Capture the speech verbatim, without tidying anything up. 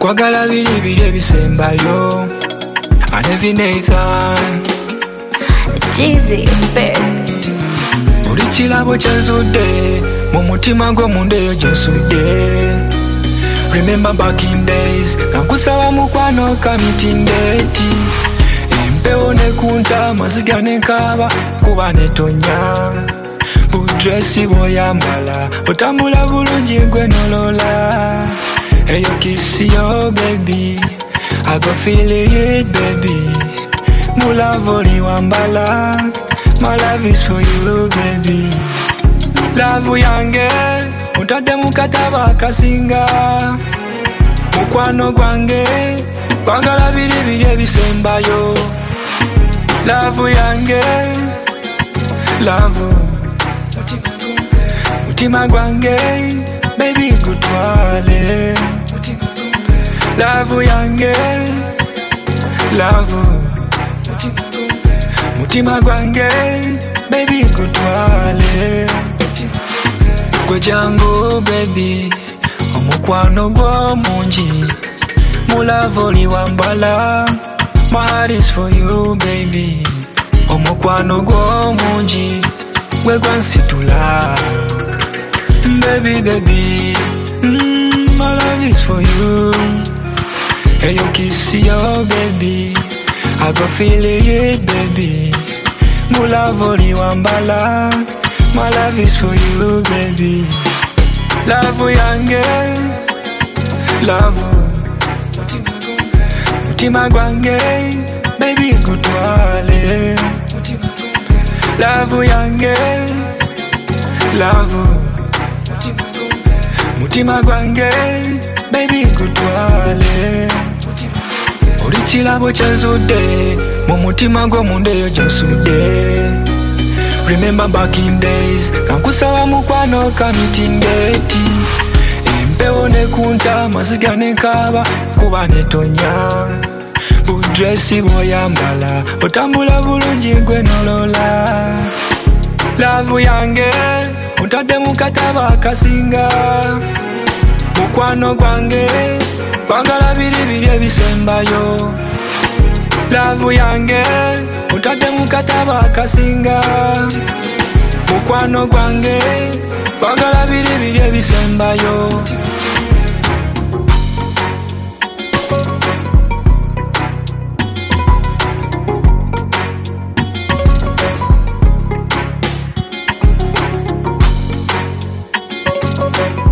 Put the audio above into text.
Kwagala biri biri ebisembayo. Anevi Nathan Jeezy Bits. Buli kirabo kyenzudde mu mutima gwo mundeyo gyonsudde. Remember back in days kankusaba mukwano kamitindeti. Empewo nekunta maziga nenkaba kuba netonya. Budresi bwoyambala otambula bulungi gwe nolola. Eyo kiss yo baby, I go feel it baby. Mulavoli wambala, my love is for you baby. Love yange untadde mukataba kasinga. Mukwano gwange kwagala biri biri ebisembayo. Love yange, love mutima gwange baby gutwale. Love yange, love mutima gwange baby gutwale. Gwe jangu baby omukwano gwo mungi. Mulavoli wambala, my heart is for you baby. Omukwano gwo mungi gwe gwansitula. Baby baby, mm, my love is for you. Eyo kiss yo baby, I go feel it baby. Mulavoli wambala, my love is for you baby. Love yange, love mutima gwange baby gutwale. Love yange, love mutima gwange baby gutwale. Buli kirabo kyenzudde mu mutima gwo mundeyo gyonsudde. Remember back in days kankusaba mukwano kamitindeti. Empewo nekunta maziga nenkaba kuba netonya. Budresi bwoyambala otambula bulungi gwe nolola. Love yange untadde mukataba kasinga. Mukwano gwange kwagala biri biri ebisembayo. Love yange untadde mukataba kasinga. Mukwano gwange kwagala biri biri ebisembayo. Okay.